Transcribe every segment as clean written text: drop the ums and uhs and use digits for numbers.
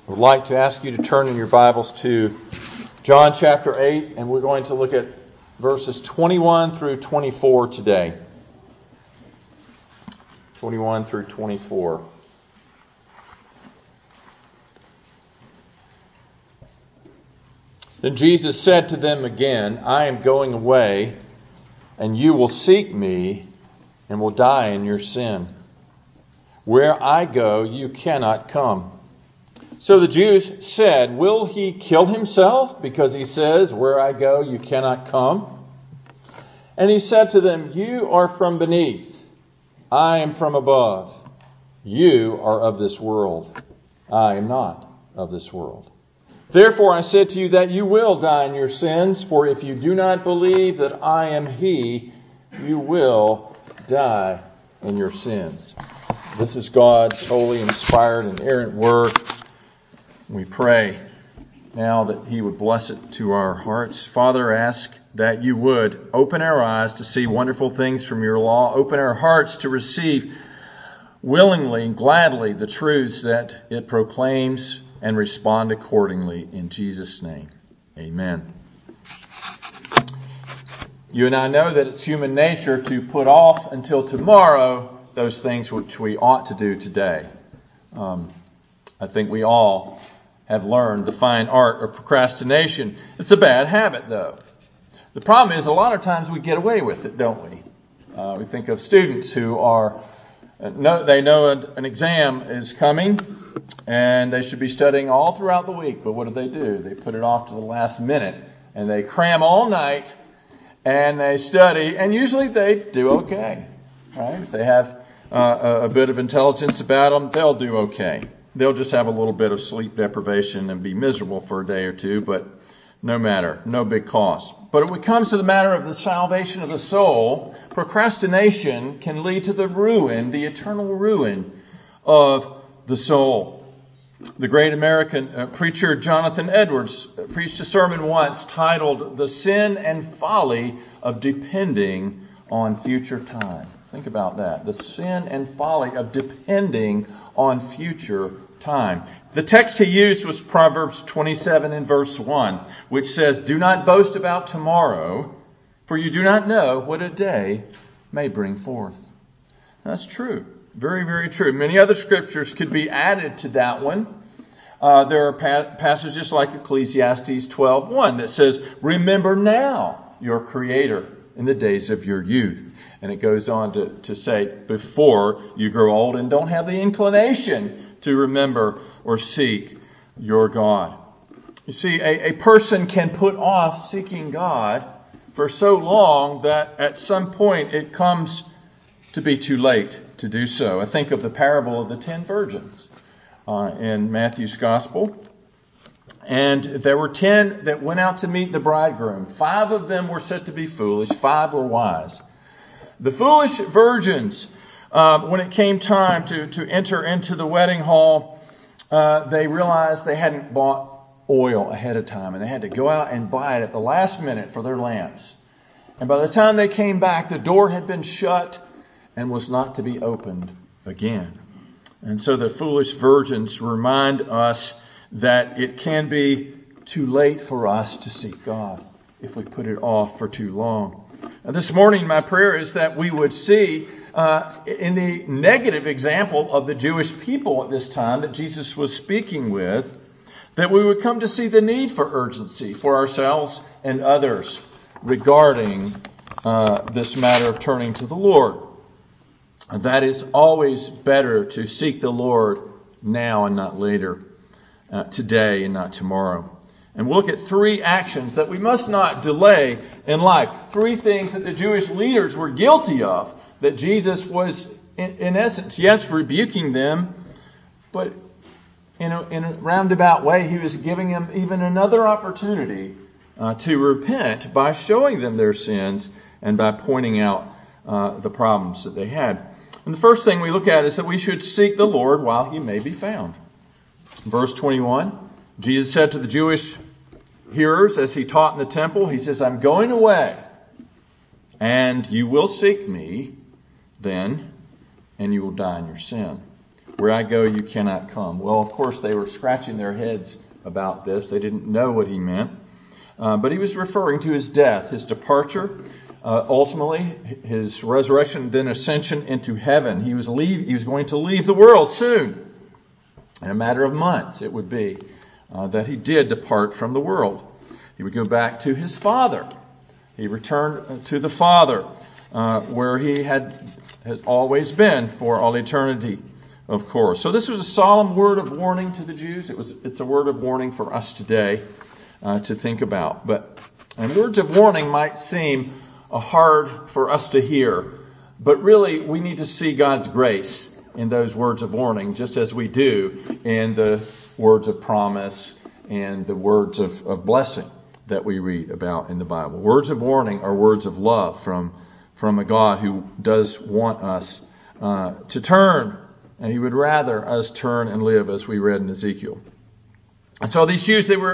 I would like to ask you to turn in your Bibles to John chapter 8, and we're going to look at verses 21 through 24 today. 21 through 24. Then Jesus said to them again, I am going away, and you will seek me, and will die in your sin. Where I go, you cannot come. So the Jews said, will he kill himself because he says, where I go, you cannot come? And he said to them, you are from beneath. I am from above. You are of this world. I am not of this world. Therefore I said to you that you will die in your sins, for if you do not believe that I am He, you will die in your sins. This is God's holy, inspired, and inerrant word. We pray now that He would bless it to our hearts. Father, ask that you would open our eyes to see wonderful things from your law. Open our hearts to receive willingly and gladly the truths that it proclaims, and respond accordingly in Jesus' name. Amen. You and I know that it's human nature to put off until tomorrow those things which we ought to do today. I think we all have learned the fine art of procrastination. It's a bad habit, though. The problem is a lot of times we get away with it, don't we? We think of students who are they know an exam is coming and they should be studying all throughout the week. But what do? They put it off to the last minute and they cram all night and they study, and usually they do okay. Right? If they have a bit of intelligence about them, they'll do okay. They'll just have a little bit of sleep deprivation and be miserable for a day or two, but no matter, no big cost. But when it comes to the matter of the salvation of the soul, procrastination can lead to the ruin, the eternal ruin of the soul. The great American preacher Jonathan Edwards preached a sermon once titled, The Sin and Folly of Depending on Future Time. Think about that. The sin and folly of depending on future time. The text he used was Proverbs 27 and verse 1, which says, do not boast about tomorrow, for you do not know what a day may bring forth. That's true. Very, very true. Many other scriptures could be added to that one. There are passages like Ecclesiastes 12:1 that says, remember now your Creator in the days of your youth. And it goes on to say, before you grow old and don't have the inclination to remember or seek your God. You see, a person can put off seeking God for so long that at some point it comes to be too late to do so. I think of the parable of the 10 virgins in Matthew's Gospel. And there were 10 that went out to meet the bridegroom. 5 of them were said to be foolish. 5 were wise. The foolish virgins, when it came time to enter into the wedding hall, they realized they hadn't bought oil ahead of time, and they had to go out and buy it at the last minute for their lamps. And by the time they came back, the door had been shut and was not to be opened again. And so the foolish virgins remind us that it can be too late for us to seek God if we put it off for too long. Now, this morning, my prayer is that we would see in the negative example of the Jewish people at this time that Jesus was speaking with, that we would come to see the need for urgency for ourselves and others regarding this matter of turning to the Lord. That is always better to seek the Lord now and not later, today and not tomorrow. And we'll look at 3 actions that we must not delay in life. 3 things that the Jewish leaders were guilty of, that Jesus was, in essence, yes, rebuking them, but in a roundabout way, He was giving them even another opportunity to repent by showing them their sins and by pointing out the problems that they had. And the first thing we look at is that we should seek the Lord while He may be found. Verse 21, Jesus said to the Jewish hearers as He taught in the temple, He says, I'm going away, and you will seek me then, and you will die in your sin. Where I go, you cannot come. Well, of course, they were scratching their heads about this. They didn't know what he meant. But he was referring to his death, his departure, ultimately his resurrection, then ascension into heaven. He was going to leave the world soon. In a matter of months, it would be that he did depart from the world. He would go back to his Father. He returned to the Father, where he has always been for all eternity, of course. So this was a solemn word of warning to the Jews. It's a word of warning for us today to think about. And words of warning might seem hard for us to hear, but really we need to see God's grace in those words of warning, just as we do in the words of promise and the words of blessing that we read about in the Bible. Words of warning are words of love from a God who does want us to turn, and he would rather us turn and live, as we read in Ezekiel. And so these Jews, there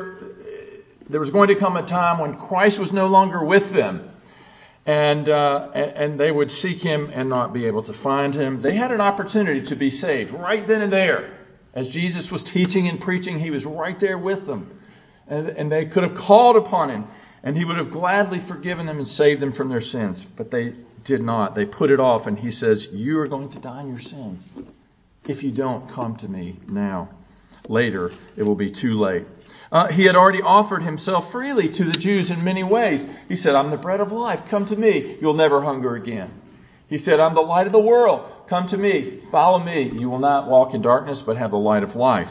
was going to come a time when Christ was no longer with them, and they would seek him and not be able to find him. They had an opportunity to be saved right then and there. As Jesus was teaching and preaching, he was right there with them. And they could have called upon him, and he would have gladly forgiven them and saved them from their sins. But they did not. They put it off, and he says, you are going to die in your sins if you don't come to me now. Later, it will be too late. He had already offered himself freely to the Jews in many ways. He said, I'm the bread of life. Come to me. You'll never hunger again. He said, I'm the light of the world. Come to me. Follow me. You will not walk in darkness, but have the light of life.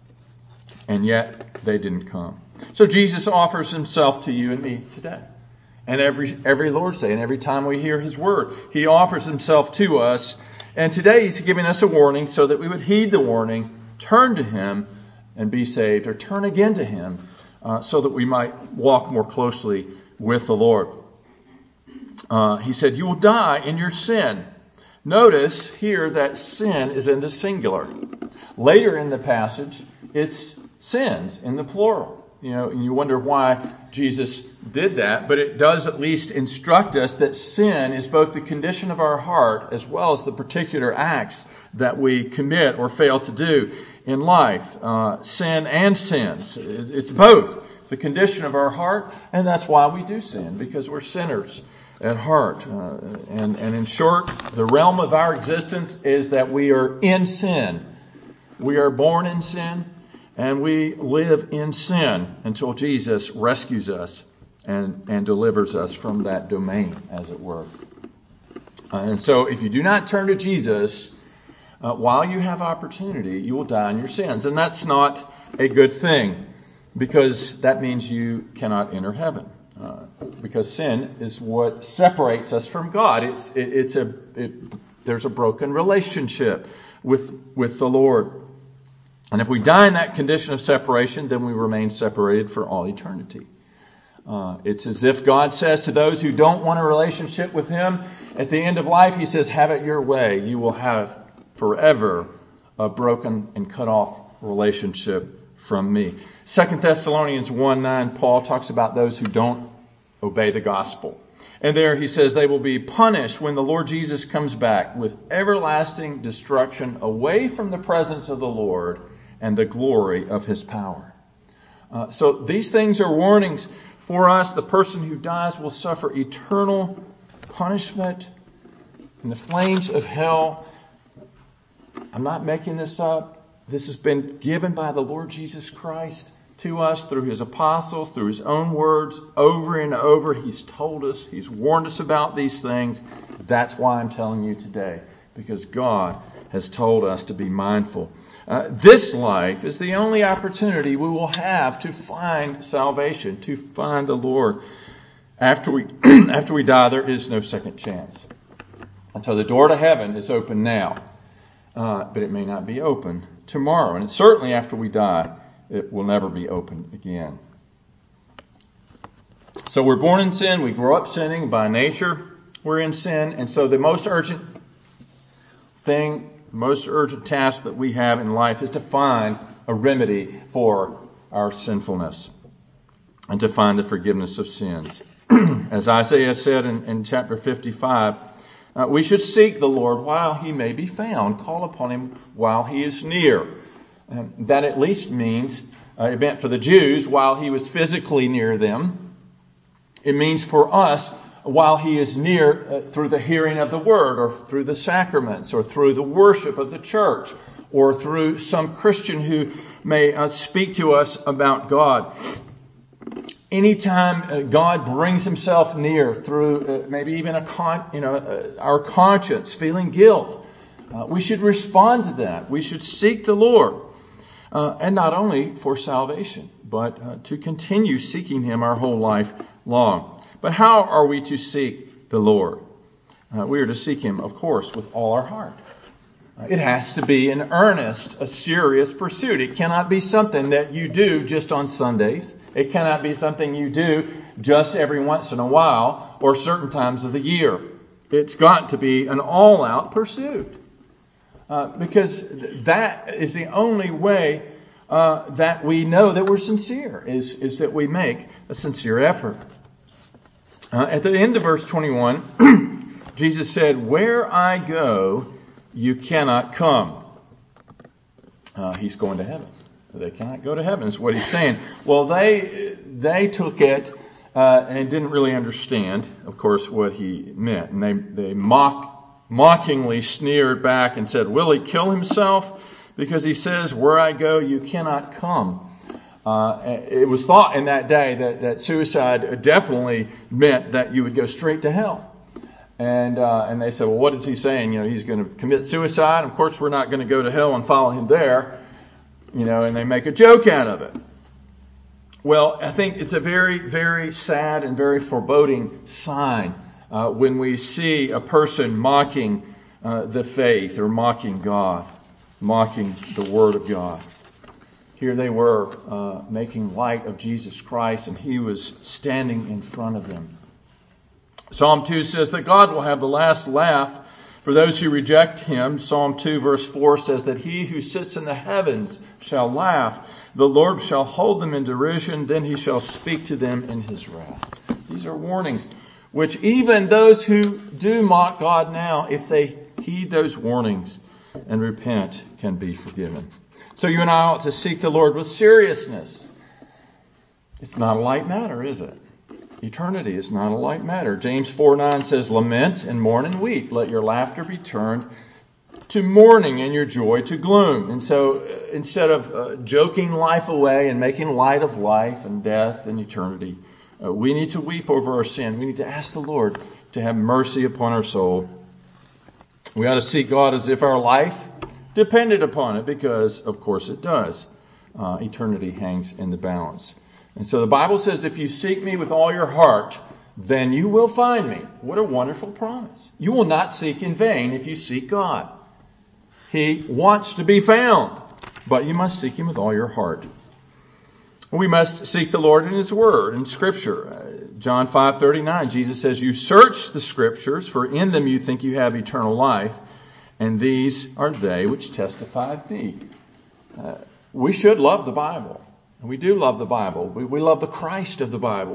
And yet, they didn't come. So Jesus offers himself to you and me today. And every Lord's Day, and every time we hear his word, he offers himself to us. And today he's giving us a warning so that we would heed the warning, turn to him and be saved, or turn again to him so that we might walk more closely with the Lord. He said, you will die in your sin. Notice here that sin is in the singular. Later in the passage, it's sins in the plural. And you wonder why Jesus did that, but it does at least instruct us that sin is both the condition of our heart as well as the particular acts that we commit or fail to do in life. Sin and sins. It's both the condition of our heart, and that's why we do sin, because we're sinners at heart. And in short, the realm of our existence is that we are in sin. We are born in sin. And we live in sin until Jesus rescues us and delivers us from that domain, as it were. And so if you do not turn to Jesus, while you have opportunity, you will die in your sins. And that's not a good thing, because that means you cannot enter heaven. Because sin is what separates us from God. There's a broken relationship with the Lord. And if we die in that condition of separation, then we remain separated for all eternity. It's as if God says to those who don't want a relationship with him, at the end of life, he says, have it your way. You will have forever a broken and cut off relationship from me. 2 Thessalonians 1:9, Paul talks about those who don't obey the gospel. And there he says they will be punished when the Lord Jesus comes back with everlasting destruction away from the presence of the Lord and the glory of his power. So these things are warnings for us. The person who dies will suffer eternal punishment in the flames of hell. I'm not making this up. This has been given by the Lord Jesus Christ to us through his apostles, through his own words, over and over. He's told us, he's warned us about these things. That's why I'm telling you today, because God has told us to be mindful. This life is the only opportunity we will have to find salvation, to find the Lord. After we die, there is no second chance. And so the door to heaven is open now, but it may not be open tomorrow. And certainly after we die, it will never be open again. So we're born in sin. We grow up sinning. By nature, we're in sin. And so the most urgent task that we have in life is to find a remedy for our sinfulness and to find the forgiveness of sins. As Isaiah said in chapter 55, We should seek the Lord while he may be found. Call upon him while he is near. That at least means, it meant for the Jews while he was physically near them. It means for us while he is near through the hearing of the word, or through the sacraments, or through the worship of the church, or through some Christian who may speak to us about God. Anytime God brings himself near through maybe even our conscience feeling guilt, we should respond to that. We should seek the Lord. And not only for salvation, but to continue seeking him our whole life long. But how are we to seek the Lord? We are to seek him, of course, with all our heart. It has to be an earnest, a serious pursuit. It cannot be something that you do just on Sundays. It cannot be something you do just every once in a while or certain times of the year. It's got to be an all-out pursuit. Because that is the only way that we know that we're sincere, is that we make a sincere effort. At the end of verse 21, Jesus said, "Where I go, you cannot come." He's going to heaven. They cannot go to heaven is what he's saying. Well, they took it and didn't really understand, of course, what he meant. And they mockingly sneered back and said, "Will he kill himself? Because he says, 'Where I go, you cannot come.'" It was thought in that day that suicide definitely meant that you would go straight to hell. And they said, "Well, what is he saying? He's going to commit suicide. Of course, we're not going to go to hell and follow him there." And they make a joke out of it. Well, I think it's a very, very sad and very foreboding sign when we see a person mocking the faith, or mocking God, mocking the Word of God. Here they were making light of Jesus Christ, and he was standing in front of them. Psalm 2 says that God will have the last laugh for those who reject him. Psalm 2 verse 4 says that he who sits in the heavens shall laugh. The Lord shall hold them in derision. Then he shall speak to them in his wrath. These are warnings which even those who do mock God now, if they heed those warnings and repent, can be forgiven. So you and I ought to seek the Lord with seriousness. It's not a light matter, is it? Eternity is not a light matter. James 4:9 says, "Lament and mourn and weep. Let your laughter be turned to mourning and your joy to gloom." And so instead of joking life away and making light of life and death and eternity, we need to weep over our sin. We need to ask the Lord to have mercy upon our soul. We ought to seek God as if our life depended upon it, because, of course, it does. Eternity hangs in the balance. And so the Bible says, if you seek me with all your heart, then you will find me. What a wonderful promise. You will not seek in vain if you seek God. He wants to be found, but you must seek him with all your heart. We must seek the Lord in his word, in Scripture. John 5:39, Jesus says, "You search the Scriptures, for in them you think you have eternal life, and these are they which testify of me." We should love the Bible. We do love the Bible. We love the Christ of the Bible.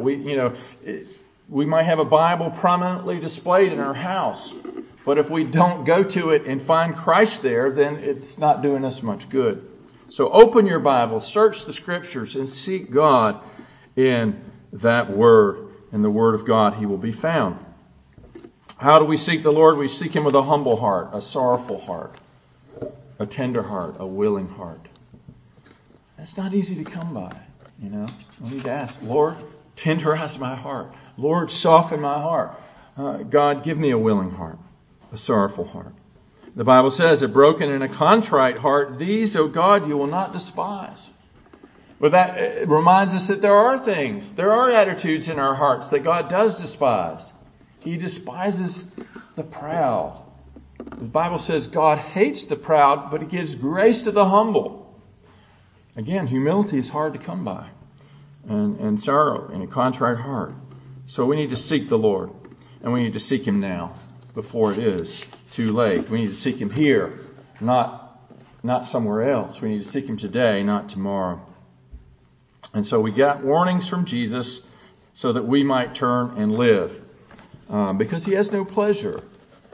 We might have a Bible prominently displayed in our house, but if we don't go to it and find Christ there, then it's not doing us much good. So open your Bible, search the Scriptures, and seek God in that Word. In the Word of God, he will be found. How do we seek the Lord? We seek him with a humble heart, a sorrowful heart, a tender heart, a willing heart. That's not easy to come by, We need to ask, Lord, tenderize my heart. Lord, soften my heart. God, give me a willing heart, a sorrowful heart. The Bible says, "A broken and a contrite heart, these, O God, you will not despise." But that reminds us that there are attitudes in our hearts that God does despise. He despises the proud. The Bible says God hates the proud, but he gives grace to the humble. Again, humility is hard to come by, and sorrow and a contrite heart. So we need to seek the Lord, and we need to seek him now before it is too late. We need to seek him here, not somewhere else. We need to seek him today, not tomorrow. And so we got warnings from Jesus so that we might turn and live, because he has no pleasure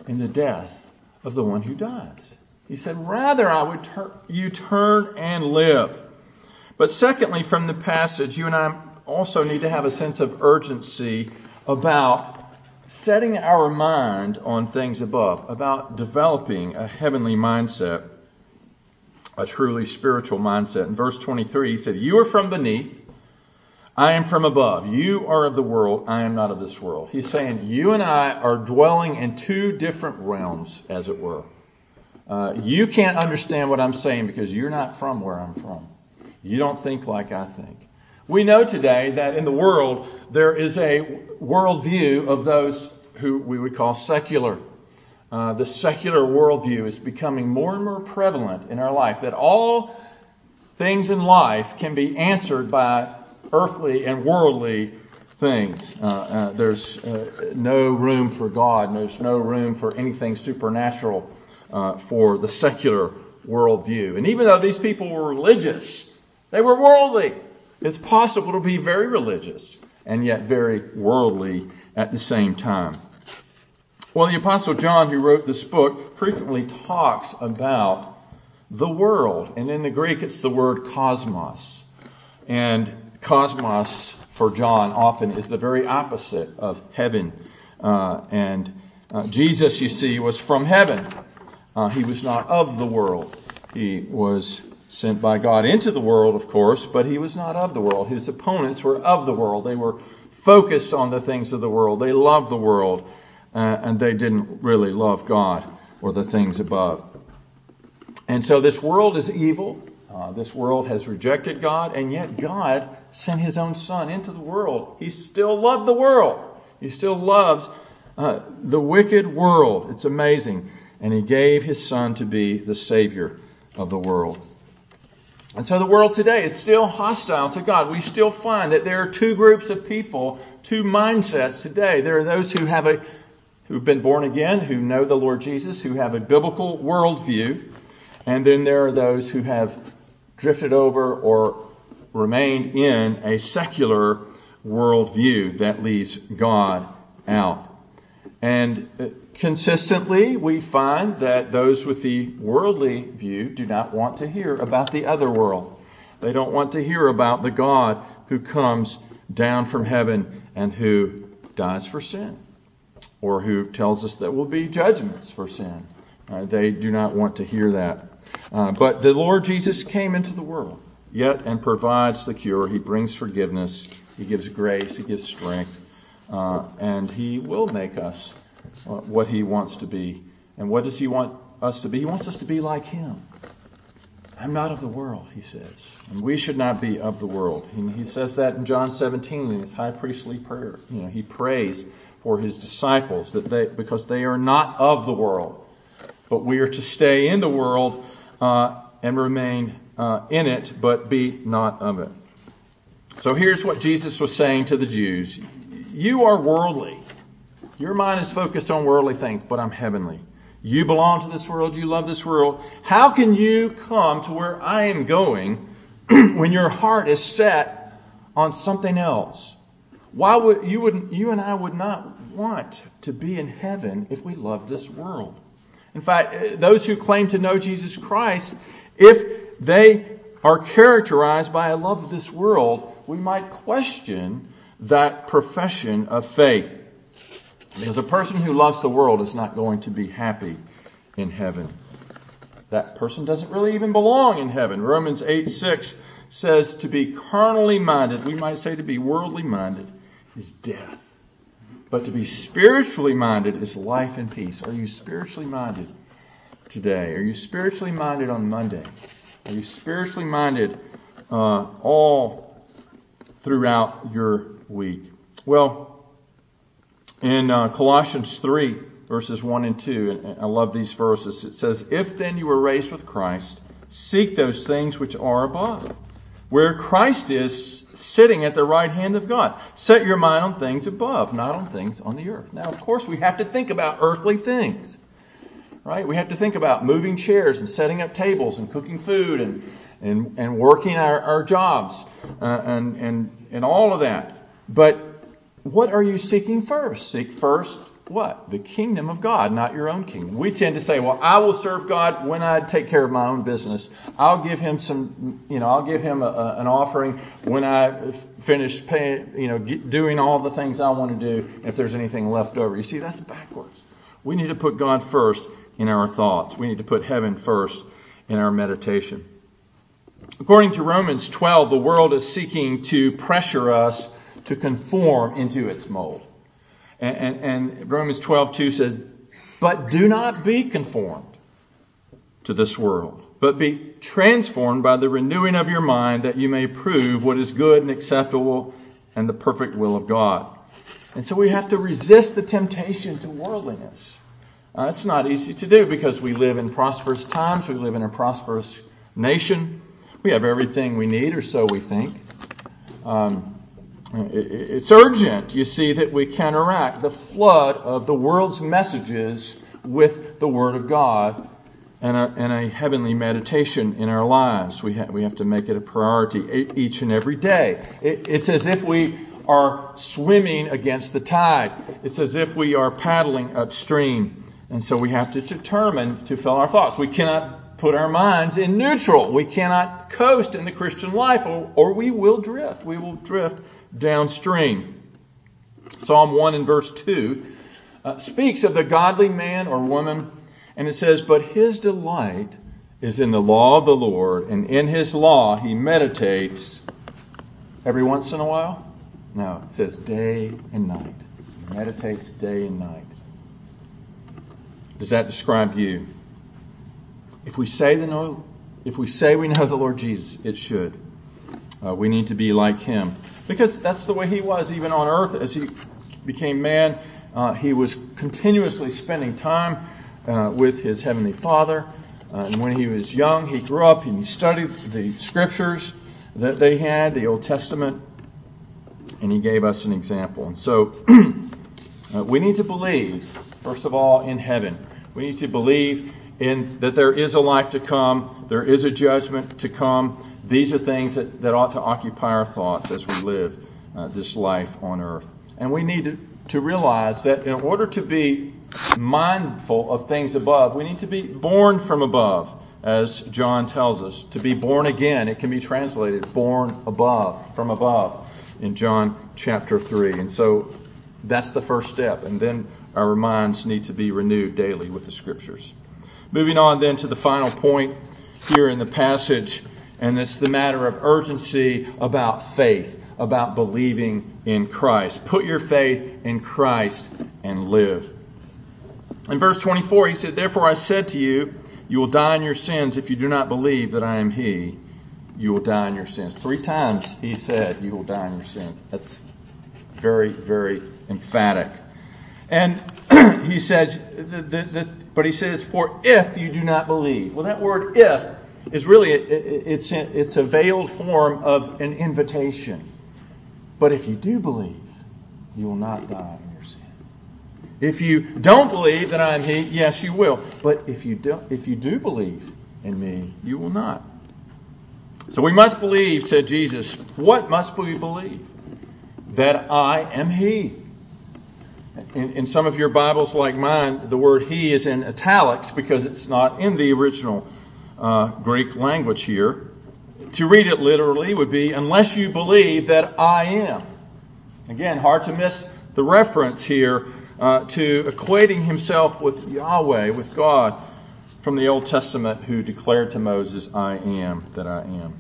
in the death of the one who dies. He said, rather I would you turn and live. But secondly, from the passage, you and I also need to have a sense of urgency about setting our mind on things above, about developing a heavenly mindset, a truly spiritual mindset. In verse 23, he said, you are from beneath, I am from above. You are of the world, I am not of this world. He's saying you and I are dwelling in two different realms, as it were. You can't understand what I'm saying because you're not from where I'm from. You don't think like I think. We know today that in the world there is a worldview of those who we would call secular. The secular worldview is becoming more and more prevalent in our life, that all things in life can be answered by earthly and worldly things. There's no room for God. There's no room for anything supernatural for the secular worldview. And even though these people were religious, they were worldly. It's possible to be very religious and yet very worldly at the same time. Well, the Apostle John, who wrote this book, frequently talks about the world. And in the Greek, it's the word cosmos. And cosmos, for John, often is the very opposite of heaven. Jesus, you see, was from heaven. He was not of the world. He was sent by God into the world, of course, but he was not of the world. His opponents were of the world. They were focused on the things of the world. They loved the world, and they didn't really love God or the things above. And so this world is evil. This world has rejected God, and yet God sent his own Son into the world. He still loved the world. He still loves the wicked world. It's amazing. And he gave his Son to be the Savior of the world. And so the world today is still hostile to God. We still find that there are two groups of people, two mindsets today. There are those who've been born again, who know the Lord Jesus, who have a biblical worldview. And then there are those who have drifted over or remained in a secular worldview that leaves God out. And consistently, we find that those with the worldly view do not want to hear about the other world. They don't want to hear about the God who comes down from heaven and who dies for sin, or who tells us there will be judgments for sin. They do not want to hear that. But the Lord Jesus came into the world, yet, and provides the cure. He brings forgiveness. He gives grace. He gives strength. And he will make us what he wants to be. And what does he want us to be? He wants us to be like him. I'm not of the world, he says. And we should not be of the world. He says that in John 17 in his high priestly prayer. He prays for his disciples because they are not of the world. But we are to stay in the world and remain in it, but be not of it. So here's what Jesus was saying to the Jews. You are worldly. Your mind is focused on worldly things, but I'm heavenly. You belong to this world. You love this world. How can you come to where I am going when your heart is set on something else? Why would you and I would not want to be in heaven if we loved this world? In fact, those who claim to know Jesus Christ, if they are characterized by a love of this world, we might question that profession of faith. Because a person who loves the world is not going to be happy in heaven. That person doesn't really even belong in heaven. Romans 8:6 says to be carnally minded, we might say to be worldly minded, is death. But to be spiritually minded is life and peace. Are you spiritually minded today? Are you spiritually minded on Monday? Are you spiritually minded all throughout your week? Well, in Colossians 3, verses 1 and 2, and I love these verses, it says, if then you were raised with Christ, seek those things which are above, where Christ is sitting at the right hand of God. Set your mind on things above, not on things on the earth. Now, of course, we have to think about earthly things, right? We have to think about moving chairs and setting up tables and cooking food and working our jobs and all of that. But what are you seeking first? Seek first what? The kingdom of God, not your own kingdom. We tend to say, well, I will serve God when I take care of my own business. I'll give him I'll give him an offering when I finish paying, doing all the things I want to do, if there's anything left over. You see, that's backwards. We need to put God first in our thoughts. We need to put heaven first in our meditation. According to Romans 12, the world is seeking to pressure us to conform into its mold. And Romans 12:2 says, but do not be conformed to this world, but be transformed by the renewing of your mind, that you may prove what is good and acceptable and the perfect will of God. And so we have to resist the temptation to worldliness. It's not easy to do because we live in prosperous times. We live in a prosperous nation. We have everything we need, or so we think. It's urgent, you see, that we counteract the flood of the world's messages with the Word of God and a heavenly meditation in our lives. We have to make it a priority each and every day. It's as if we are swimming against the tide. It's as if we are paddling upstream. And so we have to determine to fill our thoughts. We cannot put our minds in neutral. We cannot coast in the Christian life, or we will drift. We will drift downstream. Psalm 1 and verse 2 speaks of the godly man or woman, and it says, but his delight is in the law of the Lord, and in his law he meditates every once in a while. No, it says day and night. He meditates day and night. Does that describe you? If we say we know the Lord Jesus, it should. We need to be like him, because that's the way he was even on earth. As he became man, he was continuously spending time with his heavenly Father. And when he was young, he grew up and he studied the scriptures that they had, the Old Testament, and he gave us an example. And so we need to believe, first of all, in heaven. We need to believe in that there is a life to come. There is a judgment to come. These are things that ought to occupy our thoughts as we live this life on earth. And we need to realize that in order to be mindful of things above, we need to be born from above, as John tells us. To be born again, it can be translated born above, from above, in John chapter 3. And so that's the first step. And then our minds need to be renewed daily with the Scriptures. Moving on then to the final point here in the passage, and it's the matter of urgency about faith, about believing in Christ. Put your faith in Christ and live. In verse 24, he said, therefore I said to you, you will die in your sins if you do not believe that I am He. You will die in your sins. 3 times he said, you will die in your sins. That's very, very emphatic. And he says, but he says, for if you do not believe. Well, that word if is really, it's a veiled form of an invitation. But if you do believe, you will not die in your sins. If you don't believe that I am He, yes, you will. But if you do believe in me, you will not. So we must believe, said Jesus. What must we believe? That I am He. In some of your Bibles like mine, the word He is in italics because it's not in the original Greek language here. To read it literally would be, unless you believe that I am. Again, hard to miss the reference here to equating himself with Yahweh, with God, from the Old Testament, who declared to Moses, I am that I am.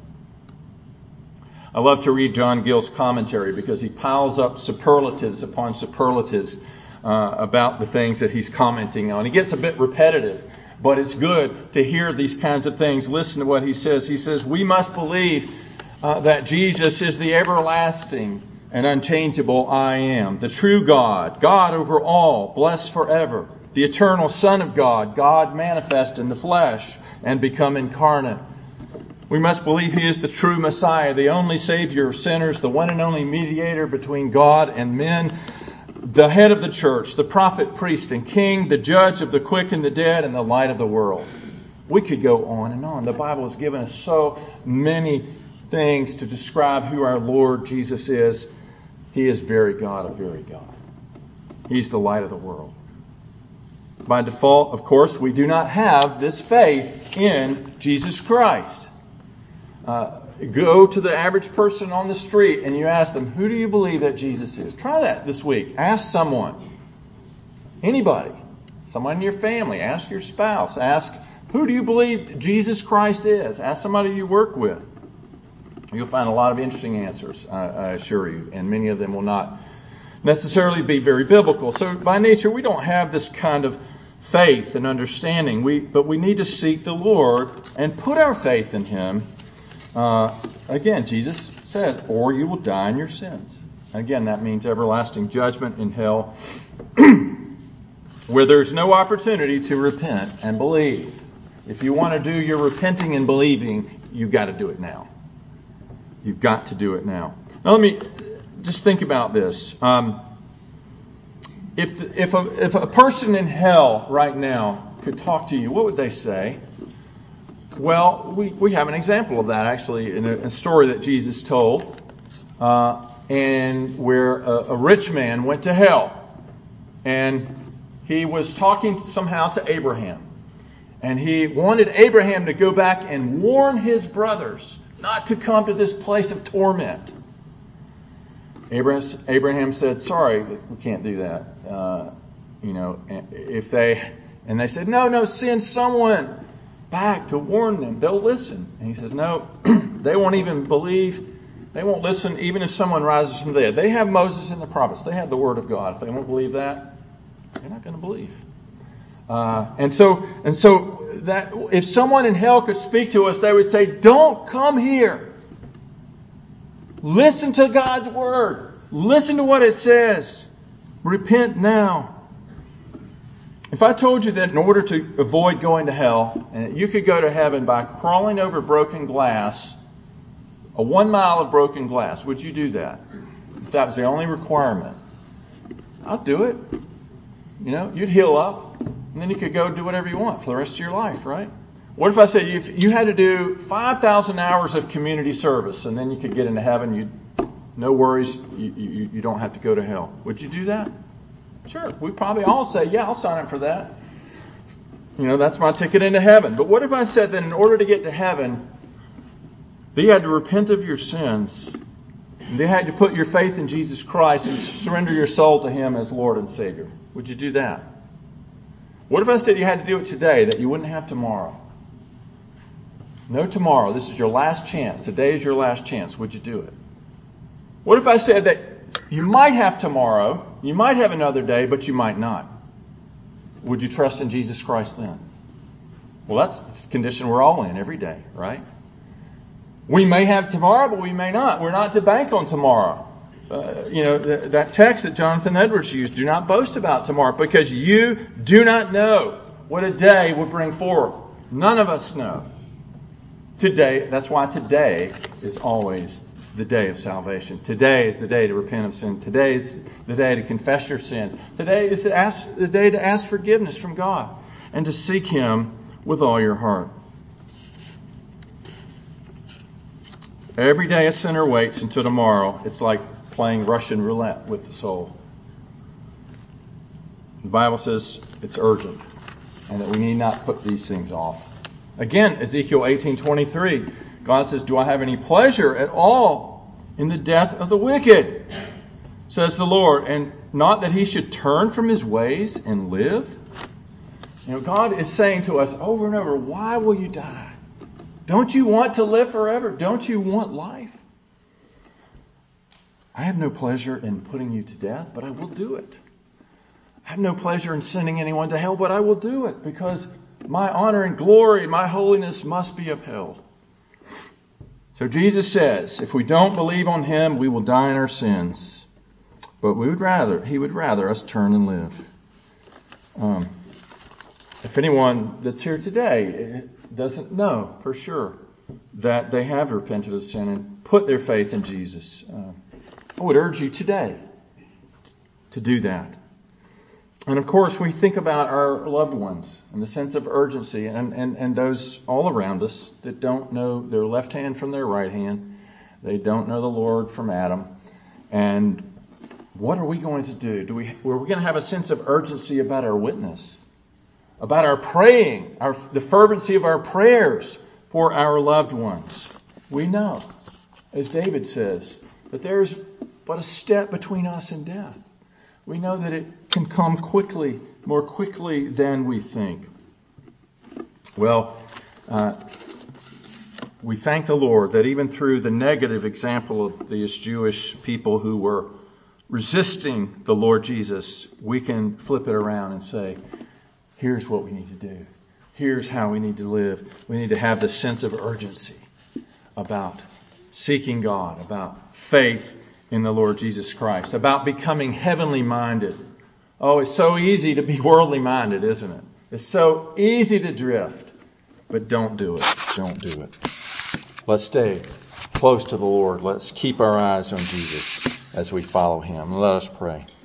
I love to read John Gill's commentary because he piles up superlatives upon superlatives about the things that he's commenting on. He gets a bit repetitive, but it's good to hear these kinds of things. Listen to what he says. He says, we must believe that Jesus is the everlasting and unchangeable I am, the true God, God over all, blessed forever, the eternal Son of God, God manifest in the flesh and become incarnate. We must believe He is the true Messiah, the only Savior of sinners, the one and only mediator between God and men, the head of the church, the prophet, priest, and king, the judge of the quick and the dead, and the light of the world. We could go on and on. The Bible has given us so many things to describe who our Lord Jesus is. He is very God of very God. He's the light of the world. By default, of course, we do not have this faith in Jesus Christ. Go to the average person on the street and you ask them, who do you believe that Jesus is? Try that this week. Ask someone. Anybody. Someone in your family. Ask your spouse. Ask, who do you believe Jesus Christ is? Ask somebody you work with. You'll find a lot of interesting answers, I assure you. And many of them will not necessarily be very biblical. So by nature, we don't have this kind of faith and understanding. But we need to seek the Lord and put our faith in Him. Again, Jesus says, or you will die in your sins. Again, that means everlasting judgment in hell, where there's no opportunity to repent and believe. If you want to do your repenting and believing, you've got to do it now. You've got to do it now. Now, let me just think about this. If a person in hell right now could talk to you, what would they say? Well, we have an example of that actually in a story that Jesus told, and where a rich man went to hell, and he was talking somehow to Abraham, and he wanted Abraham to go back and warn his brothers not to come to this place of torment. Abraham said, "Sorry, we can't do that." And they said, "No, send someone back to warn them. They'll listen." And he says, "No, they won't even believe. They won't listen even if someone rises from the dead. They have Moses and the prophets. They have the Word of God. If they won't believe that, they're not going to believe." And so that if someone in hell could speak to us, they would say, "Don't come here. Listen to God's Word. Listen to what it says. Repent now." If I told you that in order to avoid going to hell, you could go to heaven by crawling over broken glass, a 1 mile of broken glass, would you do that? If that was the only requirement, I'll do it. You'd heal up, and then you could go do whatever you want for the rest of your life, right? What if I said you had to do 5,000 hours of community service, and then you could get into heaven? No worries, you don't have to go to hell. Would you do that? Sure. We probably all say, "Yeah, I'll sign up for that. That's my ticket into heaven." But what if I said that in order to get to heaven, that you had to repent of your sins, and you had to put your faith in Jesus Christ and surrender your soul to Him as Lord and Savior? Would you do that? What if I said you had to do it today, that you wouldn't have tomorrow? No tomorrow. This is your last chance. Today is your last chance. Would you do it? What if I said that you might have tomorrow, you might have another day, but you might not? Would you trust in Jesus Christ then? Well, that's the condition we're all in every day, right? We may have tomorrow, but we may not. We're not to bank on tomorrow. That text that Jonathan Edwards used, do not boast about tomorrow, because you do not know what a day will bring forth. None of us know. Today, that's why today is always the day of salvation. Today is the day to repent of sin. Today is the day to confess your sins. Today is the day to ask forgiveness from God and to seek Him with all your heart. Every day a sinner waits until tomorrow. It's like playing Russian roulette with the soul. The Bible says it's urgent and that we need not put these things off. Again, Ezekiel 18:23, God says, "Do I have any pleasure at all in the death of the wicked? Says the Lord, and not that he should turn from his ways and live." God is saying to us over and over, why will you die? Don't you want to live forever? Don't you want life? I have no pleasure in putting you to death, but I will do it. I have no pleasure in sending anyone to hell, but I will do it, because my honor and glory, my holiness must be upheld. So Jesus says, if we don't believe on Him, we will die in our sins. But He would rather us turn and live. If anyone that's here today doesn't know for sure that they have repented of sin and put their faith in Jesus, I would urge you today to do that. And of course, we think about our loved ones and the sense of urgency and those all around us that don't know their left hand from their right hand. They don't know the Lord from Adam. And what are we going to do? Are we going to have a sense of urgency about our witness? About our praying, the fervency of our prayers for our loved ones? We know, as David says, that there's but a step between us and death. We know that it can come quickly, more quickly than we think. Well, we thank the Lord that even through the negative example of these Jewish people who were resisting the Lord Jesus, we can flip it around and say, here's what we need to do. Here's how we need to live. We need to have this sense of urgency about seeking God, about faith in the Lord Jesus Christ, about becoming heavenly minded. Oh, it's so easy to be worldly minded, isn't it? It's so easy to drift. But don't do it. Don't do it. Let's stay close to the Lord. Let's keep our eyes on Jesus as we follow Him. Let us pray.